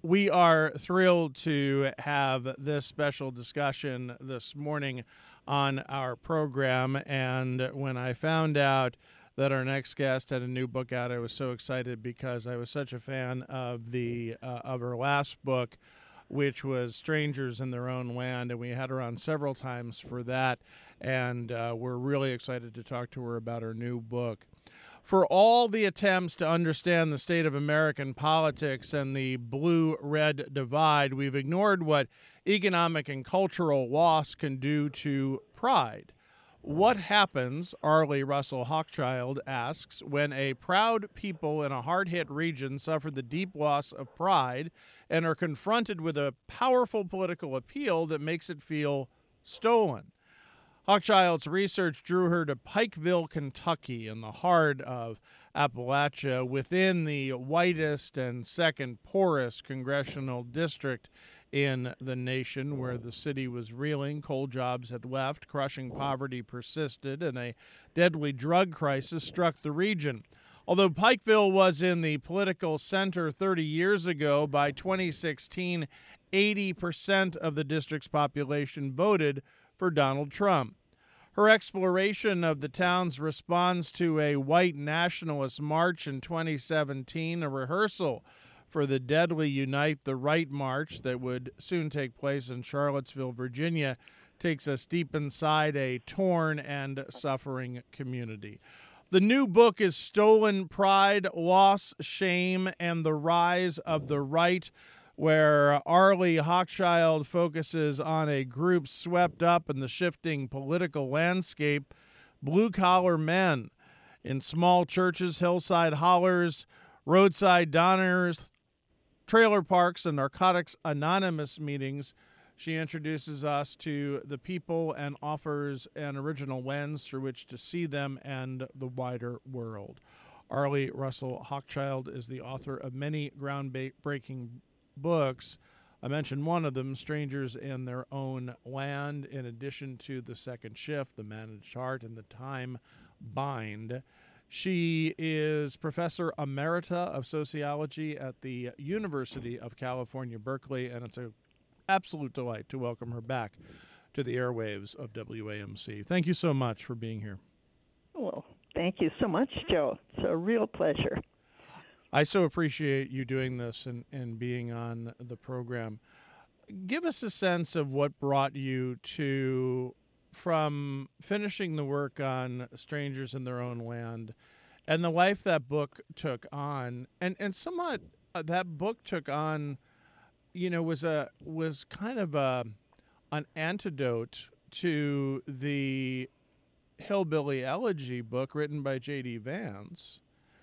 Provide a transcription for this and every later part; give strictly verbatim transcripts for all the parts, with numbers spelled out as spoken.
We are thrilled to have this special discussion this morning on our program. And when I found out that our next guest had a new book out, I was so excited because I was such a fan of the uh, of her last book, which was Strangers in Their Own Land, and we had her on several times for that, and uh, we're really excited to talk to her about her new book. For all the attempts to understand the state of American politics and the blue-red divide, we've ignored what economic and cultural loss can do to pride. What happens, Arlie Russell Hochschild asks, when a proud people in a hard-hit region suffer the deep loss of pride and are confronted with a powerful political appeal that makes it feel stolen? Hochschild's research drew her to Pikeville, Kentucky, in the heart of Appalachia, within the whitest and second poorest congressional district in the nation, where the city was reeling. Coal jobs had left, crushing poverty persisted, and a deadly drug crisis struck the region. Although Pikeville was in the political center thirty years ago, by twenty sixteen, eighty percent of the district's population voted for Donald Trump. Her exploration of the town's response to a white nationalist march in twenty seventeen, a rehearsal for the deadly Unite the Right march that would soon take place in Charlottesville, Virginia, takes us deep inside a torn and suffering community. The new book is Stolen Pride, Loss, Shame, and the Rise of the Right, where Arlie Hochschild focuses on a group swept up in the shifting political landscape, blue-collar men in small churches, hillside hollers, roadside diners, trailer parks, and Narcotics Anonymous meetings. She introduces us to the people and offers an original lens through which to see them and the wider world. Arlie Russell Hochschild is the author of many groundbreaking books. I mentioned one of them, Strangers in Their Own Land, in addition to The Second Shift, The Managed Heart, and The Time Bind. She is Professor Emerita of Sociology at the University of California, Berkeley, and it's an absolute delight to welcome her back to the airwaves of W A M C. Thank you so much for being here. Well, thank you so much, Joe. It's a real pleasure. I so appreciate you doing this and, and being on the program. Give us a sense of what brought you to, from finishing the work on Strangers in Their Own Land and the life that book took on, and, and somewhat uh, that book took on, you know, was a was kind of a an antidote to the Hillbilly Elegy book written by J D Vance.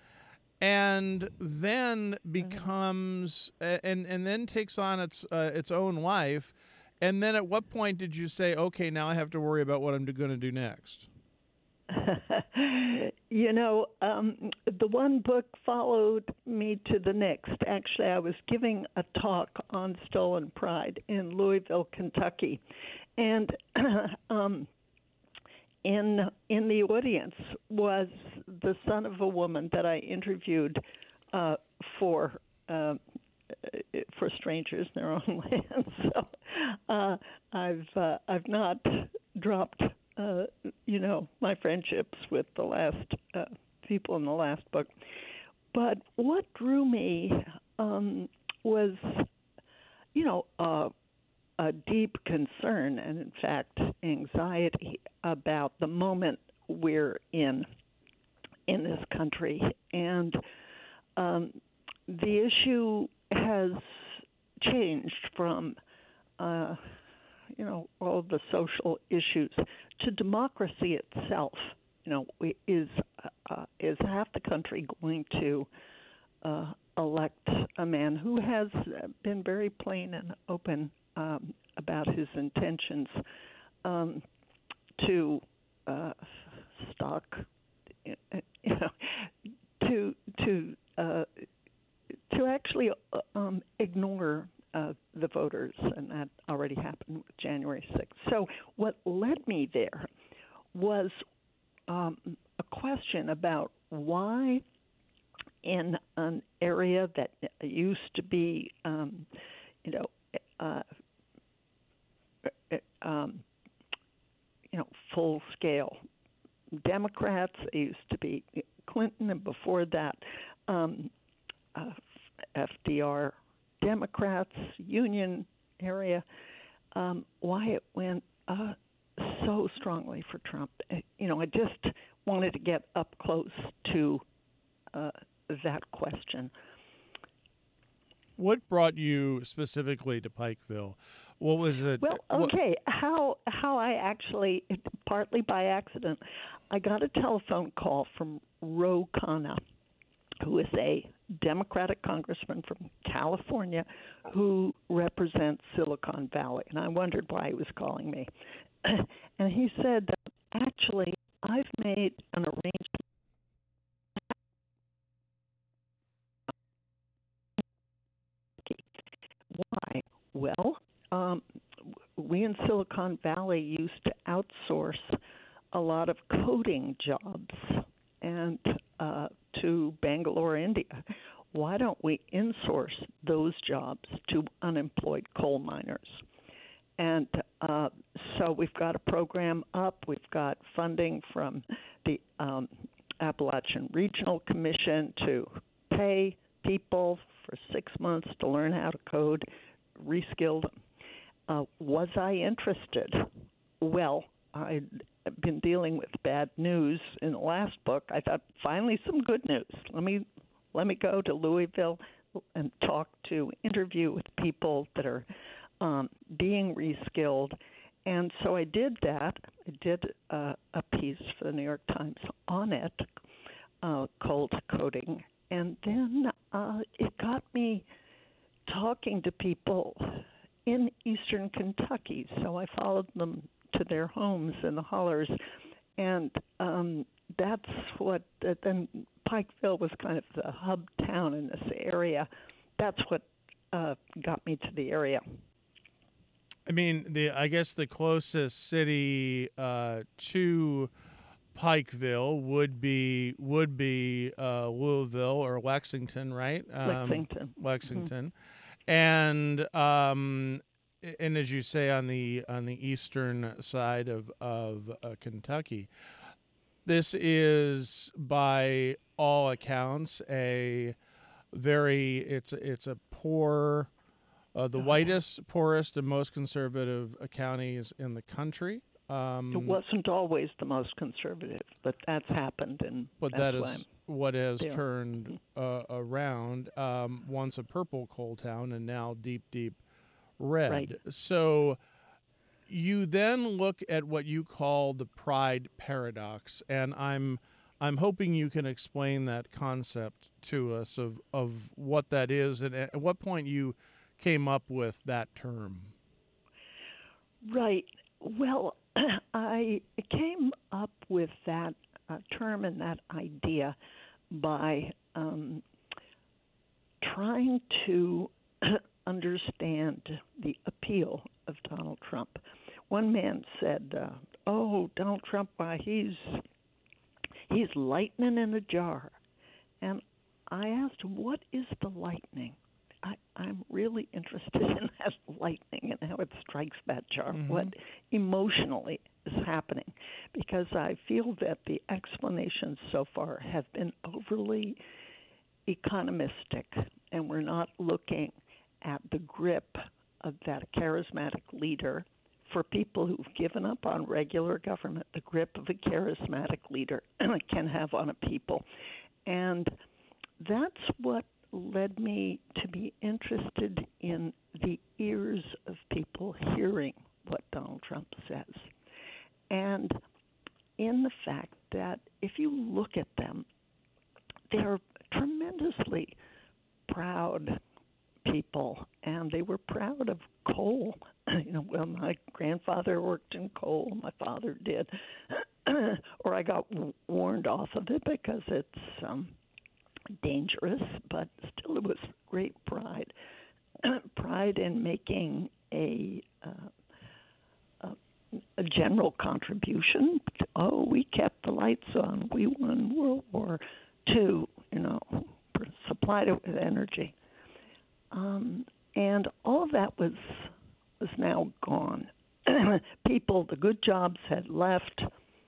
And then becomes and and then takes on its uh, its own life. And then at what point did you say, okay, now I have to worry about what I'm going to do next? you know, um, the one book followed me to the next. Actually, I was giving a talk on stolen pride in Louisville, Kentucky, and um, in in the audience was the son of a woman that I interviewed uh, for uh, for Strangers in Their Own Land. So uh, I've uh, I've not dropped uh, you know my friendships with the last uh, people in the last book. But what drew me um, was you know. Uh, a deep concern and, in fact, anxiety about the moment we're in in this country. And um, the issue has changed from, uh, you know, all of the social issues to democracy itself. You know, we, is uh, is half the country going to uh, elect a man who has been very plain and open Um, about his intentions um, to uh, stock, you know, to to uh, to actually uh, um, ignore uh, the voters, and that already happened with January sixth. So what led me there was um, a question about why in an area that used to be um, scale. Democrats, it used to be Clinton, and before that, um, uh, F D R, Democrats, Union area, um, why it went uh, so strongly for Trump. You know, I just wanted to get up close to uh, that question. What brought you specifically to Pikeville? What was it? Well, okay, what, how how I actually, partly by accident, I got a telephone call from Ro Khanna, who is a Democratic congressman from California who represents Silicon Valley. And I wondered why he was calling me. And he said, actually, I've made an arrangement. Why? Well, um, we in Silicon Valley used to outsource a lot of coding jobs and uh, to Bangalore, India. Why don't we insource those jobs to unemployed coal miners? And uh, so we've got a program up. We've got funding from the um, Appalachian Regional Commission to pay people for six months to learn how to code, reskill them. Uh, was I interested? Well, I'd been dealing with bad news in the last book. I thought, finally, some good news. Let me let me go to Louisville and talk to, interview with people that are um, being reskilled. And so I did that. I did uh, a piece for the New York Times on it, uh, called Coding. And then uh, it got me talking to people in eastern Kentucky. So I followed them to their homes in the hollers. And um, that's what, uh, then Pikeville was kind of the hub town in this area. That's what uh, got me to the area. I mean, the I guess the closest city uh, to Pikeville would be would be uh, Louisville or Lexington, right? Um, Lexington. Lexington, mm-hmm. and um, and as you say, on the on the eastern side of of uh, Kentucky, this is by all accounts a very it's it's a poor. Uh, the whitest, poorest, and most conservative uh, counties in the country. Um, it wasn't always the most conservative, but that's happened, and but that's that is what has there. turned uh, around. Um, once a purple coal town, and now deep, deep red. Right. So you then look at what you call the pride paradox, and I'm I'm hoping you can explain that concept to us of of what that is, and at what point you came up with that term. Right. Well, I came up with that uh, term and that idea by um, trying to understand the appeal of Donald Trump. One man said, uh, "Oh, Donald Trump, why he's he's lightning in a jar," and I asked, "What is the lightning?" I, I'm really interested in that lightning and how it strikes that jar, mm-hmm. what emotionally is happening, because I feel that the explanations so far have been overly economistic, and we're not looking at the grip of that charismatic leader. For people who've given up on regular government, the grip of a charismatic leader can have on a people. And that's what led me to be interested in the ears of people hearing what Donald Trump says. And in the fact that if you look at them, they're tremendously proud people, and they were proud of coal. You know, well, my grandfather worked in coal, my father did, or I got w- warned off of it because it's um, dangerous, but still it was great pride. Pride in making a, uh, a a general contribution. Oh, we kept the lights on. We won World War Two, you know, supplied it with energy. Um, and all of that was was now gone. People, the good jobs had left.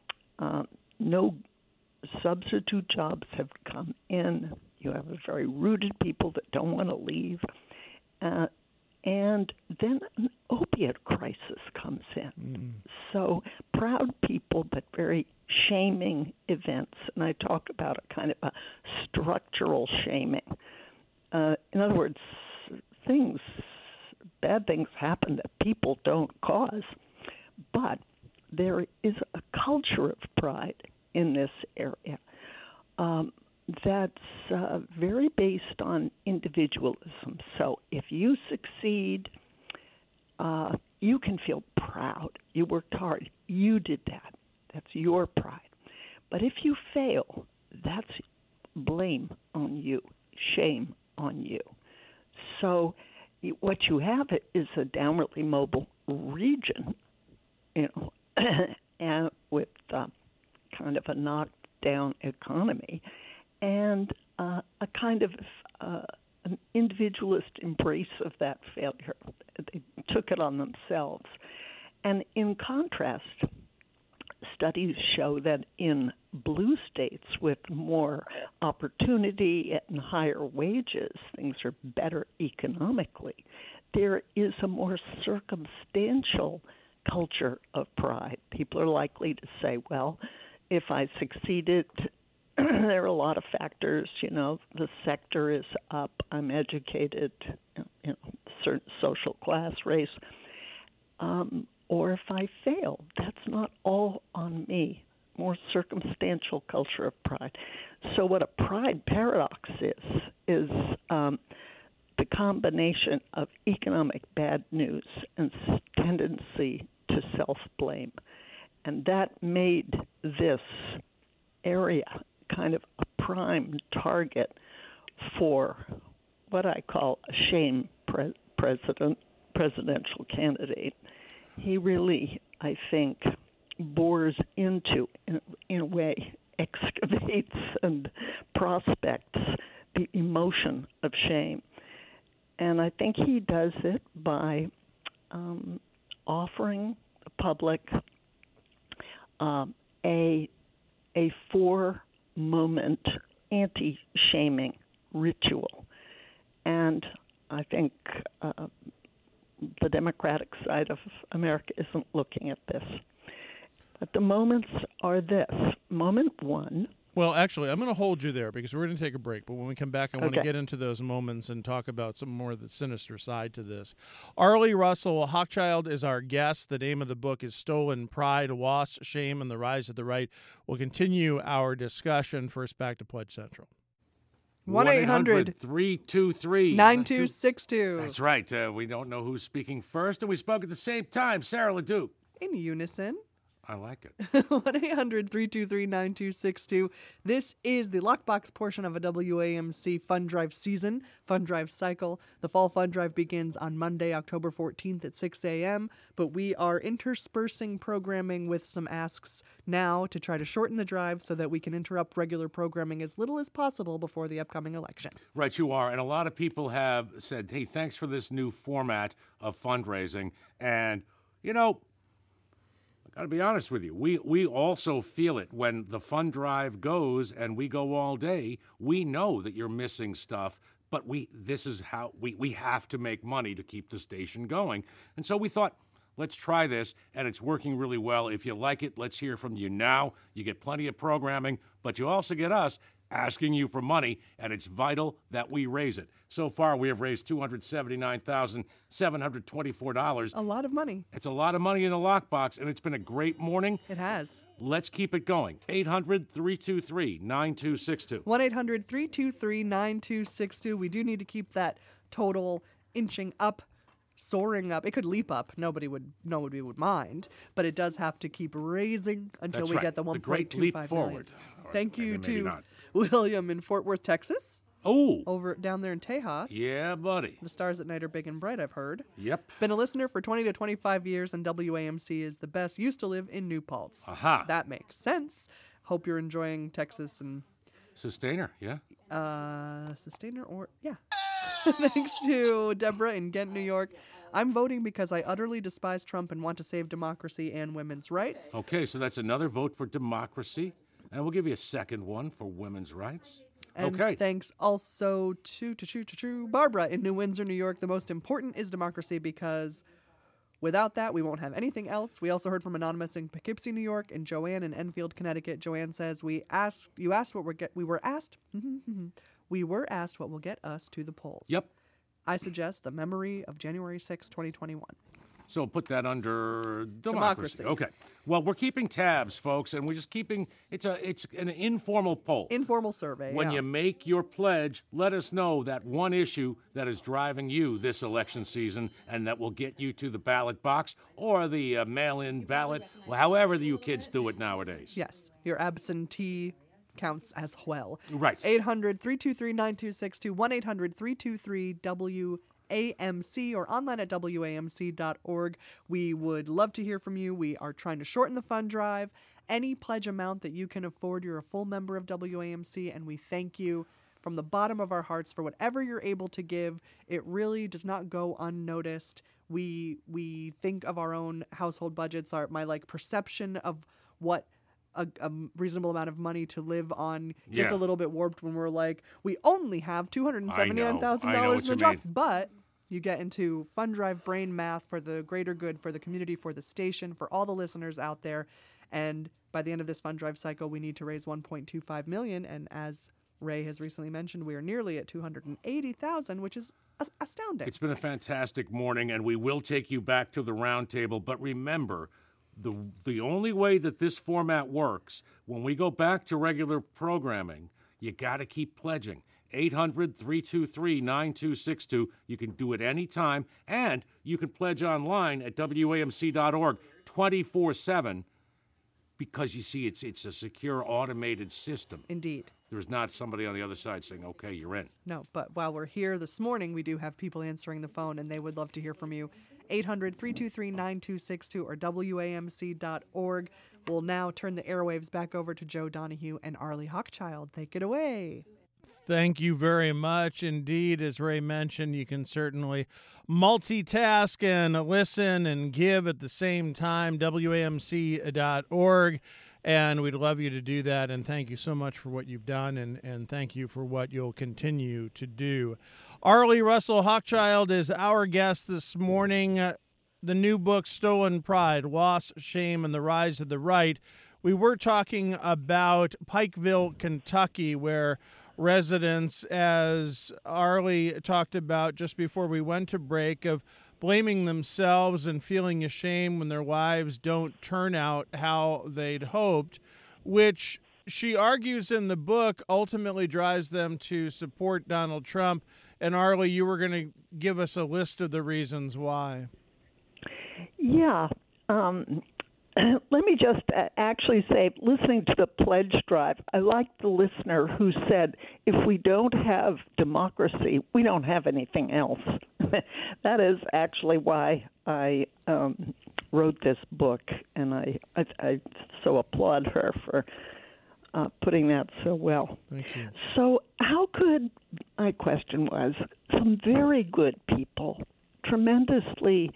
no substitute jobs have come in. You have a very rooted people that don't want to leave. Uh, and then an opiate crisis comes in. Mm. So proud people, but very shaming events. And I talk about a kind of a structural shaming. Uh, in other words, things, bad things happen that people don't cause. But there is a culture of pride in this area um, that's uh, very based on individualism. So if you succeed, uh, you can feel proud. You worked hard. You did that. That's your pride. But if you fail, that's blame on you, shame on you. So what you have is a downwardly mobile region, you know, and with uh, kind of a knockdown economy, and uh, a kind of uh, an individualist embrace of that failure. They took it on themselves. And in contrast, studies show that in blue states with more opportunity and higher wages, things are better economically. There is a more circumstantial culture of pride. People are likely to say, well, if I succeeded, there are a lot of factors, you know, the sector is up, I'm educated, you know, certain social class, race. Um, or if I fail, that's not all on me. More circumstantial culture of pride. So what a pride paradox is, is um, the combination of economic bad news and tendency to self-blame. And that made this area kind of a prime target for what I call a shame pre- president, presidential candidate. He really, I think, bores into, in, in a way, excavates and prospects the emotion of shame. And I think he does it by um, offering the public um, a a four-moment anti-shaming ritual. And I think uh, the Democratic side of America isn't looking at this. But the moments are this. Moment one. Well, actually, I'm going to hold you there because we're going to take a break. But when we come back, I want okay. to get into those moments and talk about some more of the sinister side to this. Arlie Russell Hochschild is our guest. The name of the book is Stolen Pride, Loss, Shame, and the Rise of the Right. We'll continue our discussion. First, back to Pledge Central. one eight hundred three two three nine two six two. That's right. Uh, we don't know who's speaking first, and we spoke at the same time. Sarah LeDuc. In unison. I like it. one eight hundred three two three nine two six two. This is the Lockbox portion of a W A M C Fund Drive season, Fund Drive cycle. The Fall Fund Drive begins on Monday, October fourteenth at six a.m., but we are interspersing programming with some asks now to try to shorten the drive so that we can interrupt regular programming as little as possible before the upcoming election. Right, you are. And a lot of people have said, hey, thanks for this new format of fundraising. And, you know, got to be honest with you. We we also feel it when the fund drive goes and we go all day. We know that you're missing stuff, but we this is how we, we have to make money to keep the station going. And so we thought, let's try this, and it's working really well. If you like it, let's hear from you now. You get plenty of programming, but you also get us asking you for money, and it's vital that we raise it. So far, we have raised two hundred seventy-nine thousand seven hundred twenty-four dollars. A lot of money. It's a lot of money in the lockbox, and it's been a great morning. It has. Let's keep it going. eight hundred three two three nine two six two. one eight hundred three two three nine two six two. We do need to keep that total inching up, soaring up. It could leap up. Nobody would nobody would mind, but it does have to keep raising until That's we right. get the one point two five leap million. forward. Or Thank you maybe, maybe to not. William in Fort Worth, Texas. Oh, Over down there in Tejas. yeah, buddy. The stars at night are big and bright, I've heard. Yep. Been a listener for twenty to twenty-five years, and W A M C is the best. Used to live in New Paltz. Aha. That makes sense. Hope you're enjoying Texas and Sustainer, yeah. uh, Sustainer or, yeah. Thanks to Deborah in Ghent, New York. I'm voting because I utterly despise Trump and want to save democracy and women's rights. Okay, so that's another vote for democracy. And we'll give you a second one for women's rights. And okay. thanks also to, to, to, to, to Barbara in New Windsor, New York. The most important is democracy, because without that, we won't have anything else. We also heard from Anonymous in Poughkeepsie, New York, and Joanne in Enfield, Connecticut. Joanne says, "We asked, you asked what we're get, we were asked, we were asked what will get us to the polls." Yep. I suggest the memory of January sixth, twenty twenty-one. So put that under democracy. Democracy. Okay. Well, we're keeping tabs, folks, and we're just keeping it's a it's an informal poll. Informal survey. When yeah. you make your pledge, let us know that one issue that is driving you this election season and that will get you to the ballot box or the uh, mail-in ballot, however you kids do it nowadays. Yes, your absentee counts as well. Right. eight hundred, three two three, nine two six two, one eight hundred, three two three, W A M C, or online at W A M C dot org. We would love to hear from you. We are trying to shorten the fund drive. Any pledge amount that you can afford, you're a full member of W A M C, and we thank you from the bottom of our hearts for whatever you're able to give. It really does not go unnoticed. We we think of our own household budgets, our my like perception of what A, a reasonable amount of money to live on gets Yeah. a little bit warped when we're like, we only have two hundred seventy-nine thousand dollars in the what you drops. mean. But you get into fund drive brain math for the greater good, for the community, for the station, for all the listeners out there. And by the end of this fund drive cycle, we need to raise one point two five million dollars. And as Ray has recently mentioned, we are nearly at two hundred eighty thousand dollars, which is as- astounding. It's been a fantastic morning, and we will take you back to the round table. But remember, the the only way that this format works, when we go back to regular programming, you got to keep pledging. eight hundred, three two three, nine two six two. You can do it anytime, and you can pledge online at W A M C dot org twenty-four seven, because you see, it's it's a secure, automated system. Indeed. There's not somebody on the other side saying, okay, you're in. No, but while we're here this morning, we do have people answering the phone, and they would love to hear from you. eight hundred, three two three, nine two six two or W A M C dot org. We'll now turn the airwaves back over to Joe Donahue and Arlie Hochchild. Take it away. Thank you very much indeed. As Ray mentioned, you can certainly multitask and listen and give at the same time. W A M C dot org. And we'd love you to do that. And thank you so much for what you've done. And, and thank you for what you'll continue to do. Arlie Russell Hochchild is our guest this morning. Uh, the new book, Stolen Pride, Loss, Shame, and the Rise of the Right. We were talking about Pikeville, Kentucky, where residents, as Arlie talked about just before we went to break, of blaming themselves and feeling ashamed when their lives don't turn out how they'd hoped, which she argues in the book ultimately drives them to support Donald Trump. And Arlie, you were going to give us a list of the reasons why. Yeah. Um, let me just actually say, listening to the pledge drive, I like the listener who said, if we don't have democracy, we don't have anything else. That is actually why I um, wrote this book, and I, I, I so applaud her for uh, putting that so well. Thank you. So how could, my question was, some very good people, tremendously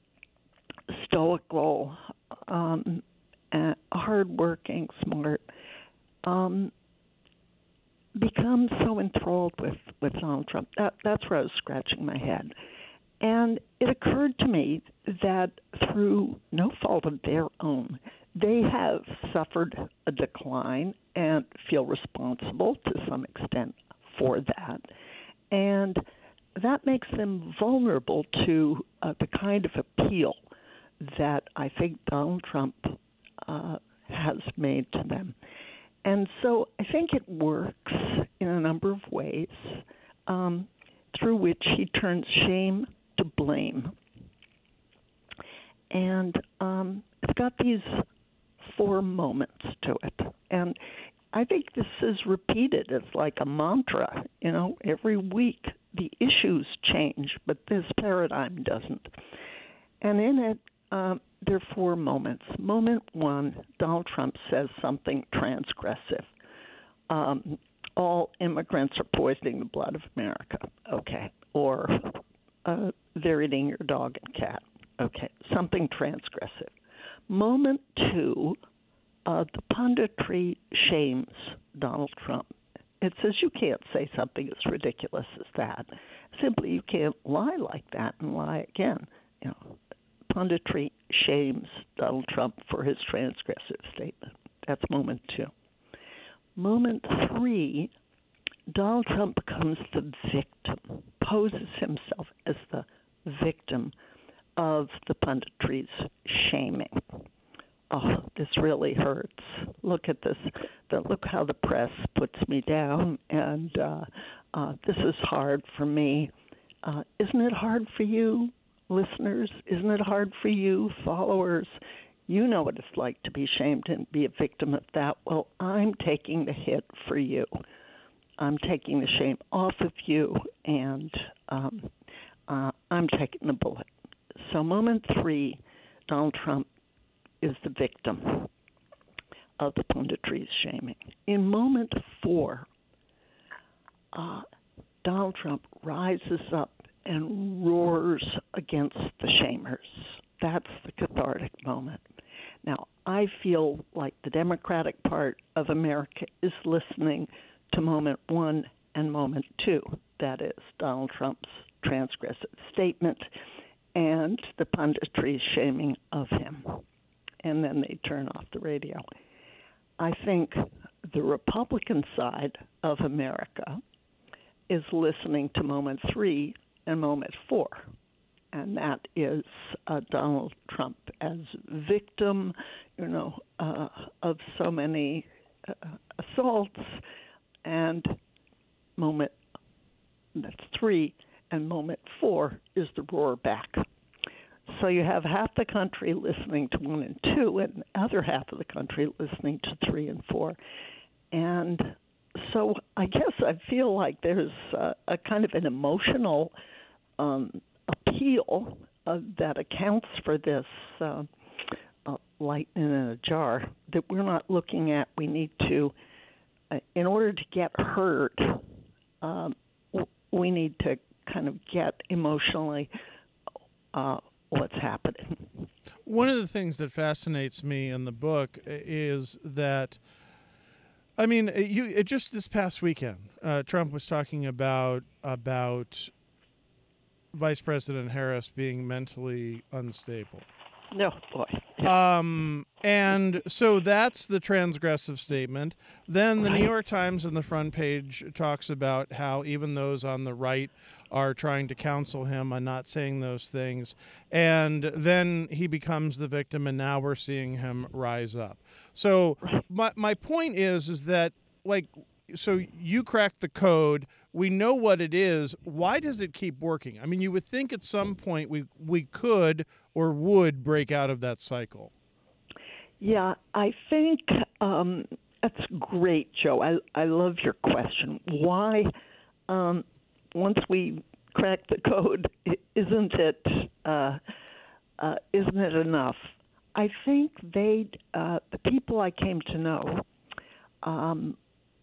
stoical, um, uh, hardworking, smart, um, become so enthralled with, with Donald Trump? That, that's where I was scratching my head. And it occurred to me that through no fault of their own, they have suffered a decline and feel responsible to some extent for that. And that makes them vulnerable to uh, the kind of appeal that I think Donald Trump uh, has made to them. And so I think it works in a number of ways um, through which he turns shame to blame. And um, it's got these four moments to it. And I think this is repeated as like a mantra. You know, every week the issues change, but this paradigm doesn't. And in it, um, there are four moments. Moment one, Donald Trump says something transgressive. Um, all immigrants are poisoning the blood of America. Okay. Or uh, they're eating your dog and cat. Okay. Something transgressive. Moment two, uh, the punditry shames Donald Trump. It says you can't say something as ridiculous as that. Simply, you can't lie like that and lie again. You know, punditry shames Donald Trump for his transgressive statement. That's moment two. Moment three, Donald Trump becomes the victim, poses himself as the victim of the punditry's shaming. Oh, this really hurts. Look at this. The, look how the press puts me down, and uh, uh, this is hard for me. Uh, isn't it hard for you, listeners? Isn't it hard for you, followers? You know what it's like to be shamed and be a victim of that. Well, I'm taking the hit for you. I'm taking the shame off of you, and um, uh, I'm taking the bullet. So moment three, Donald Trump is the victim of the punditry's shaming. In moment four, uh, Donald Trump rises up and roars against the shamers. That's the cathartic moment. Now, I feel like the Democratic part of America is listening to moment one and moment two. That is Donald Trump's transgressive statement and the punditry's shaming of him. And then they turn off the radio. I think the Republican side of America is listening to moment three and moment four, and that is uh, Donald Trump as victim, you know, uh, of so many uh, assaults, and moment that's three, and moment four is the roar back. So you have half the country listening to one and two, and the other half of the country listening to three and four. And so I guess I feel like there's a, a kind of an emotional um, appeal uh, that accounts for this uh, uh, lightning in a jar that we're not looking at. We need to, uh, in order to get heard, um, we need to kind of get emotionally uh, what's happening. One of the things that fascinates me in the book is that, I mean, you it just this past weekend, uh, Trump was talking about about Vice President Harris being mentally unstable. No, boy. Um, and so that's the transgressive statement. Then the Right. New York Times on the front page talks about how even those on the right are trying to counsel him on not saying those things. And then he becomes the victim, and now we're seeing him rise up. So my my point is, is that, like, so you cracked the code. We know what it is. Why does it keep working? I mean, you would think at some point we we could or would break out of that cycle. Yeah, I think um, that's great, Joe. I, I love your question. Why, um, once we crack the code, isn't it uh, uh, isn't it enough? I think they, uh, the people I came to know, um,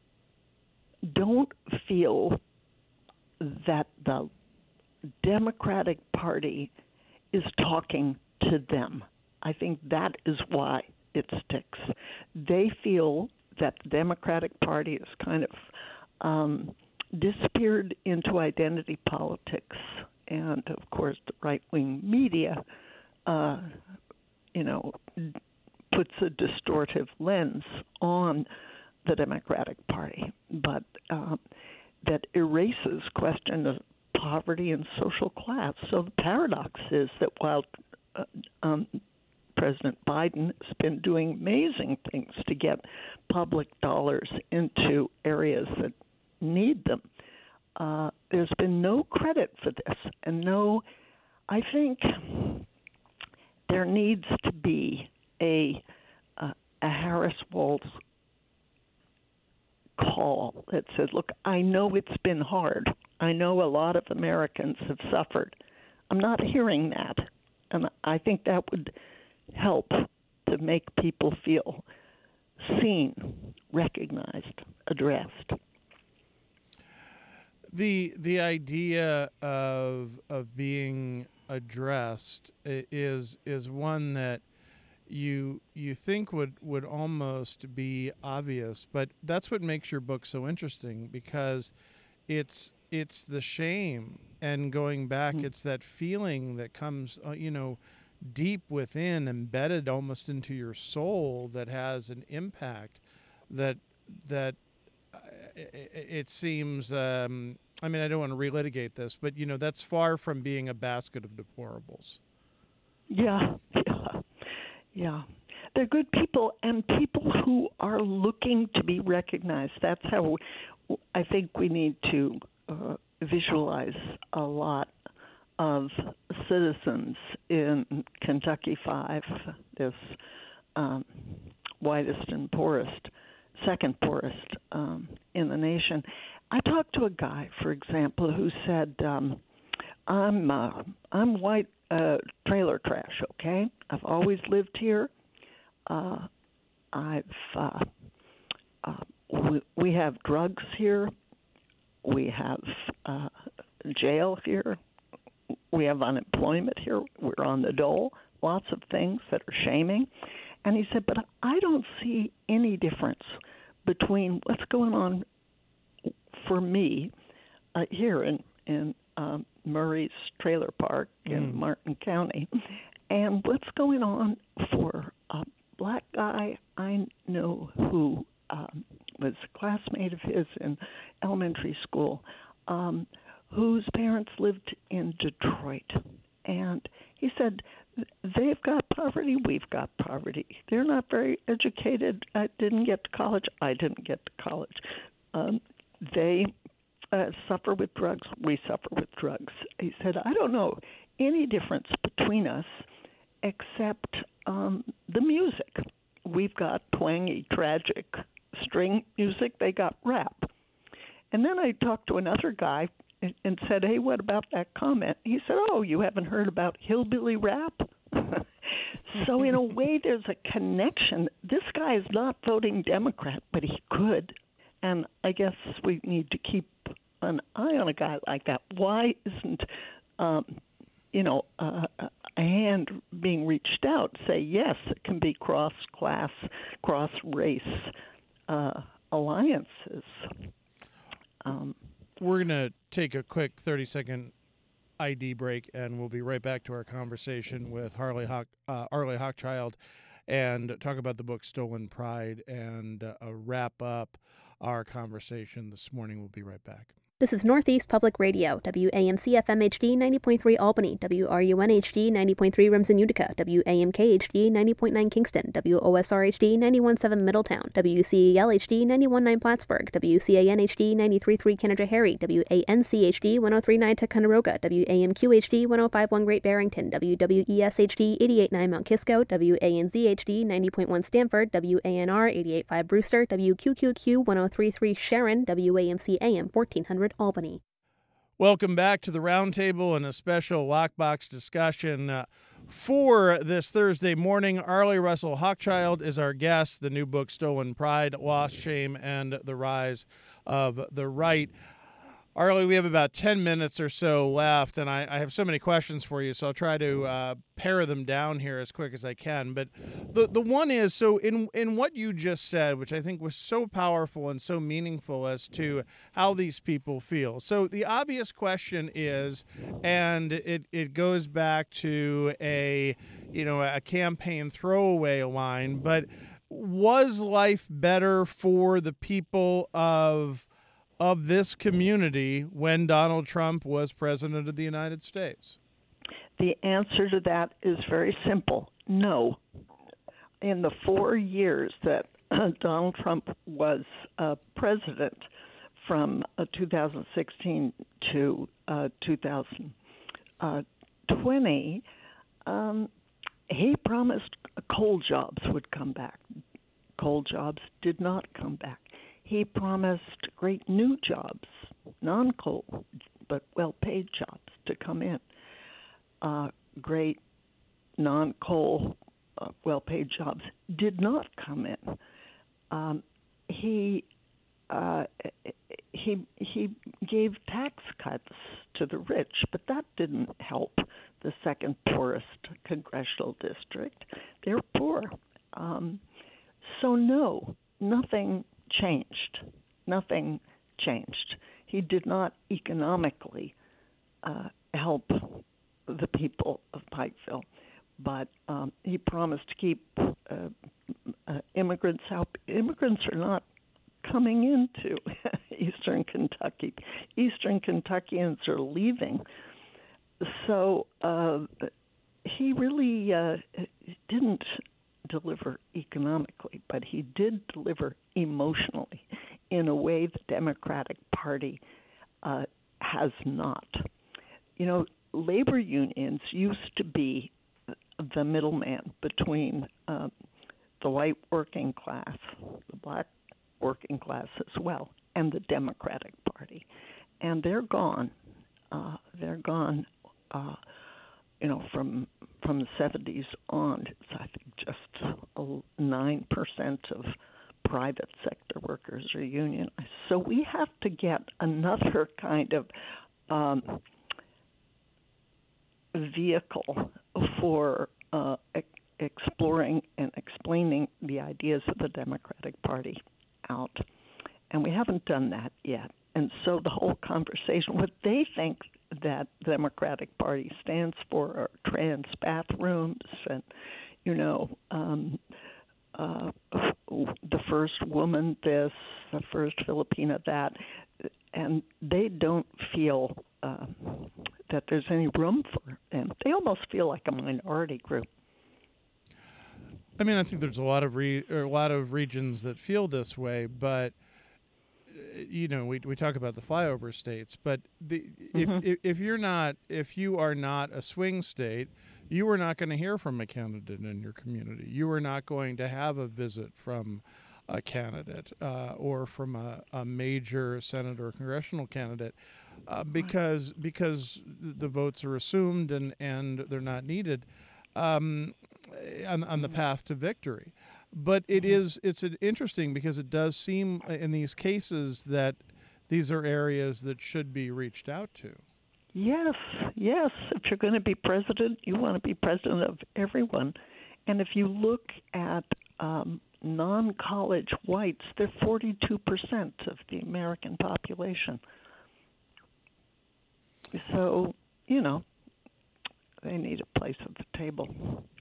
don't feel that the Democratic Party is talking to them. I think that is why it sticks. They feel that the Democratic Party is kind of um, disappeared into identity politics, and of course the right-wing media, uh, you know, puts a distortive lens on the Democratic Party, but uh, that erases question of poverty and social class. So the paradox is that while uh, um, President Biden has been doing amazing things to get public dollars into areas that need them, uh, there's been no credit for this, and no, I think there needs to be a uh, a Harris Walz call that said, look, I know it's been hard. I know a lot of Americans have suffered. I'm not hearing that. And I think that would help to make people feel seen, recognized, addressed. The the idea of of being addressed is is one that you you think would, would almost be obvious, but that's what makes your book so interesting, because it's it's the shame and going back. Mm. It's that feeling that comes, uh, you know, deep within, embedded almost into your soul, that has an impact that that uh, it, it seems. Um, I mean, I don't want to relitigate this, but you know, that's far from being a basket of deplorables. Yeah, yeah, yeah. They're good people, and people who are looking to be recognized. That's how I think we need to uh, visualize a lot of citizens in Kentucky Five, this um, widest and poorest, second poorest um, in the nation. I talked to a guy, for example, who said, um, "I'm uh, I'm white uh, trailer trash. Okay, I've always lived here. Uh, I've uh, uh, we, we have drugs here. We have uh, jail here. We have unemployment here. We're on the dole. Lots of things that are shaming." And he said, "But I don't see any difference between what's going on for me uh, here in in um, Murray's Trailer Park in mm. Martin County, and what's going on for a black guy I know who um, was a classmate of his in elementary school, um, whose parents lived in Detroit." And he said, "They've got poverty, we've got poverty. They're not very educated. I didn't get to college. I didn't get to college. Um, they uh, suffer with drugs. We suffer with drugs." He said, "I don't know any difference between us except um, the music. We've got twangy, tragic string music. They got rap." And then I talked to another guy and, and said, "Hey, what about that comment?" He said, "Oh, you haven't heard about hillbilly rap?" So in a way, there's a connection. This guy is not voting Democrat, but he could. And I guess we need to keep an eye on a guy like that. Why isn't, um, you know, uh, a hand being reached out? Say, yes, it can be cross-class, cross-race uh, alliances. Um, We're going to take a quick thirty-second I D break, and we'll be right back to our conversation with Harley Hoch, uh, Arlie Hochschild, and talk about the book Stolen Pride, and uh, wrap up our conversation this morning. We'll be right back. This is Northeast Public Radio, W A M C F M H D ninety point three Albany, W R U N H D ninety point three Remsen Utica, W A M K H D ninety point nine Kingston, W O S R H D ninety-one point seven Middletown, W C E L H D ninety-one point nine Plattsburgh, W C A N H D ninety-three point three Canada-Harry, W A N C H D one oh three point nine Ticonderoga, W A M Q H D one oh five point one Great Barrington, W W E S H D eighty-eight point nine Mount Kisco, W A N Z H D ninety point one Stanford, W A N R eighty-eight point five Brewster, W Q Q Q one oh three point three Sharon, W A M C A M fourteen hundred Albany. Welcome back to the Roundtable and a special Lockbox discussion uh, for this Thursday morning. Arlie Russell Hochschild is our guest. The new book, Stolen Pride, Lost, Shame, and the Rise of the Right. Arlie, we have about ten minutes or so left, and I, I have so many questions for you, so I'll try to uh, pare them down here as quick as I can. But the the one is, so in in what you just said, which I think was so powerful and so meaningful as to how these people feel. So the obvious question is, and it, it goes back to a, you know, a campaign throwaway line, but was life better for the people of of this community when Donald Trump was president of the United States? The answer to that is very simple. No. In the four years that uh, Donald Trump was uh, president, from uh, two thousand sixteen to uh, two thousand twenty, um, he promised coal jobs would come back. Coal jobs did not come back. He promised great new jobs, non-coal, but well-paid jobs to come in. Uh, great non-coal, uh, well-paid jobs did not come in. Um, he uh, he he gave tax cuts to the rich, but that didn't help the second poorest congressional district. They're poor. Um, so no, nothing changed. Nothing changed. He did not economically uh, help the people of Pikeville, but um, he promised to keep uh, uh, immigrants out. Immigrants are not coming into Eastern Kentucky. Eastern Kentuckians are leaving. So uh, he really uh, didn't deliver economically, but he did deliver emotionally in a way the Democratic Party uh, has not. You know, labor unions used to be the middleman between uh, the white working class, the black working class as well, and the Democratic Party. And they're gone. Uh, they're gone, uh, you know, from from the seventies on. It's, I think, just nine percent of private sector workers are unionized. So we have to get another kind of um, vehicle for uh, e- exploring and explaining the ideas of the Democratic Party out. And we haven't done that yet. And so the whole conversation, what they think that the Democratic Party stands for are trans bathrooms and, you know, um, uh, the first woman this, the first Filipina that, and they don't feel uh, that there's any room for them. They almost feel like a minority group. I mean, I think there's a lot of re- or a lot of regions that feel this way, but you know, we we talk about the flyover states, but the if, Mm-hmm. if if you're not if you are not a swing state, you are not going to hear from a candidate in your community. You are not going to have a visit from a candidate uh, or from a, a major Senate or congressional candidate uh, because because the votes are assumed and, and they're not needed um, on, on the path to victory. But it is it's an interesting because it does seem in these cases that these are areas that should be reached out to. Yes, yes. If you're going to be president, you want to be president of everyone. And if you look at um, non-college whites, they're forty-two percent of the American population. So, you know, they need a place at the table.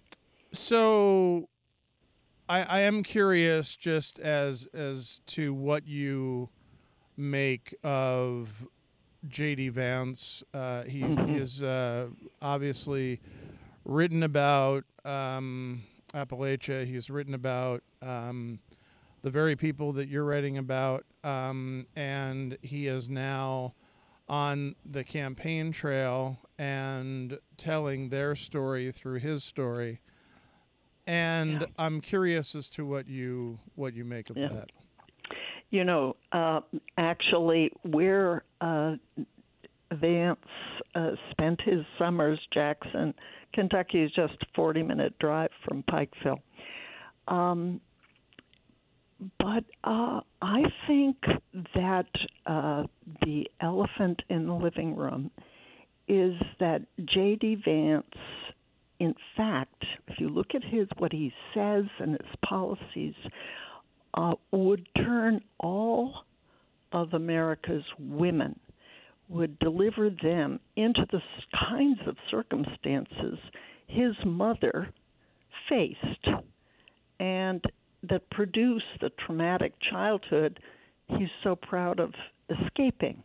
So I, I am curious just as as to what you make of J D. Vance. Uh, he, Mm-hmm. he is uh, obviously written about um, Appalachia. He's written about um, the very people that you're writing about, um, and he is now on the campaign trail and telling their story through his story. And Yeah. I'm curious as to what you what you make of Yeah. that. You know, uh, actually, where uh, Vance uh, spent his summers, Jackson, Kentucky, is just a forty-minute drive from Pikeville. Um, but uh, I think that uh, the elephant in the living room is that J D. Vance, in fact, if you look at his what he says and his policies, uh, would turn all of America's women, would deliver them into the kinds of circumstances his mother faced, and that produced the traumatic childhood he's so proud of escaping.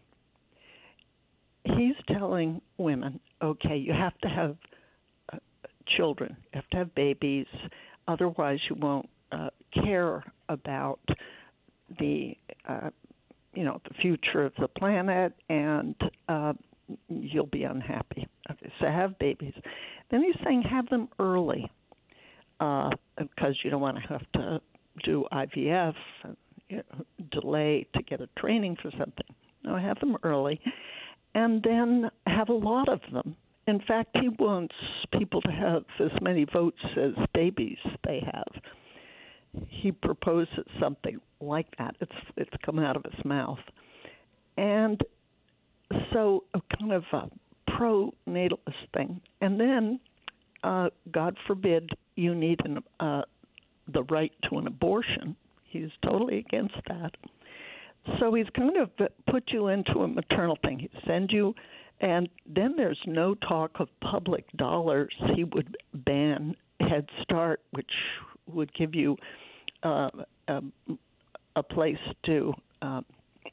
He's telling women, okay, you have to have uh, children, you have to have babies, otherwise you won't uh, care about the, uh, you know, the future of the planet, and uh, you'll be unhappy. Okay, so have babies. Then he's saying have them early, uh, because you don't want to have to do I V F, and, you know, delay to get a training for something. No, have them early, and then have a lot of them. In fact, he wants people to have as many votes as babies they have. He proposes something like that. It's it's come out of his mouth. and so a kind of a pro-natalist thing. And then, uh, God forbid, you need an, uh, the right to an abortion. He's totally against that. So he's kind of put you into a maternal thing. He'd send you, and then there's no talk of public dollars. He would ban Head Start, which would give you uh, a, a place to uh,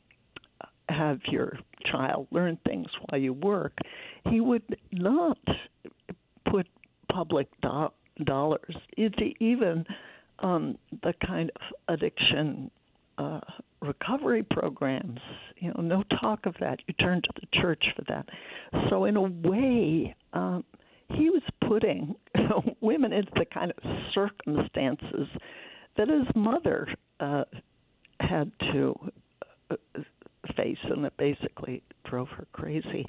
have your child learn things while you work. He would not put public do- dollars into even um, the kind of addiction uh, recovery programs. You know, no talk of that. You turn to the church for that. So in a way, um, he was putting women into the kind of circumstances that his mother uh, had to uh, face, and it basically drove her crazy.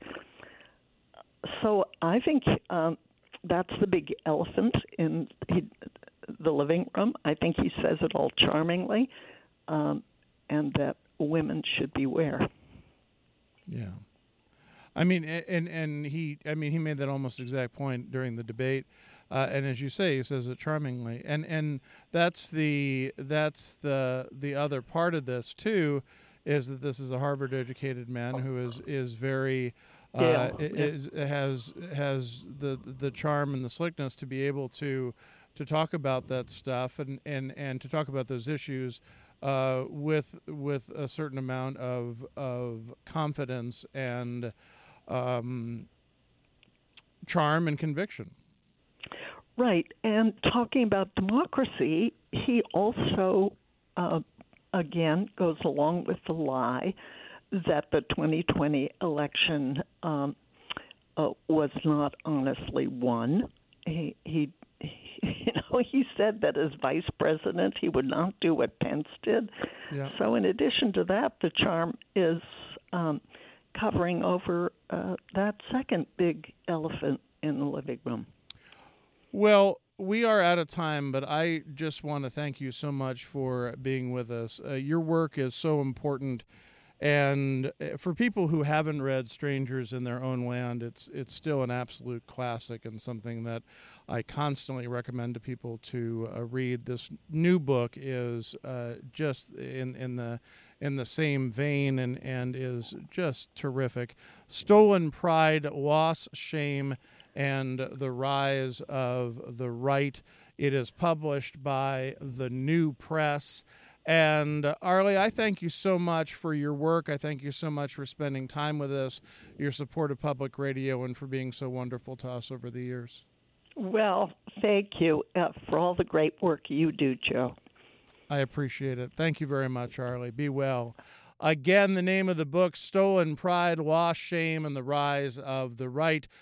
So I think um, that's the big elephant in he, the living room. I think he says it all charmingly, um, and that women should beware. Yeah. I mean, and and he, I mean, he made that almost exact point during the debate, uh, and as you say, he says it charmingly, and and that's the that's the the other part of this too, is that this is a Harvard-educated man who is is very, uh, yeah. is has has the the charm and the slickness to be able to to talk about that stuff and and and to talk about those issues. Uh, with with a certain amount of of confidence and um, charm and conviction. Right, and talking about democracy, he also uh, again goes along with the lie that the twenty twenty election um, uh, was not honestly won. He he. You know, he said that as vice president, he would not do what Pence did. Yeah. So in addition to that, the charm is um, covering over uh, that second big elephant in the living room. Well, we are out of time, but I just want to thank you so much for being with us. Uh, your work is so important. And for people who haven't read Strangers in Their Own Land, it's it's still an absolute classic and something that I constantly recommend to people to uh, read. This new book is uh, just in in the in the same vein and, and is just terrific. Stolen Pride, Loss, Shame, and the Rise of the Right. It is published by the New Press. And uh, Arlie, I thank you so much for your work. I thank you so much for spending time with us, your support of public radio, and for being so wonderful to us over the years. Well, thank you uh, for all the great work you do, Joe. I appreciate it. Thank you very much, Arlie. Be well. Again, the name of the book, Stolen Pride, Loss, Shame, and the Rise of the Right.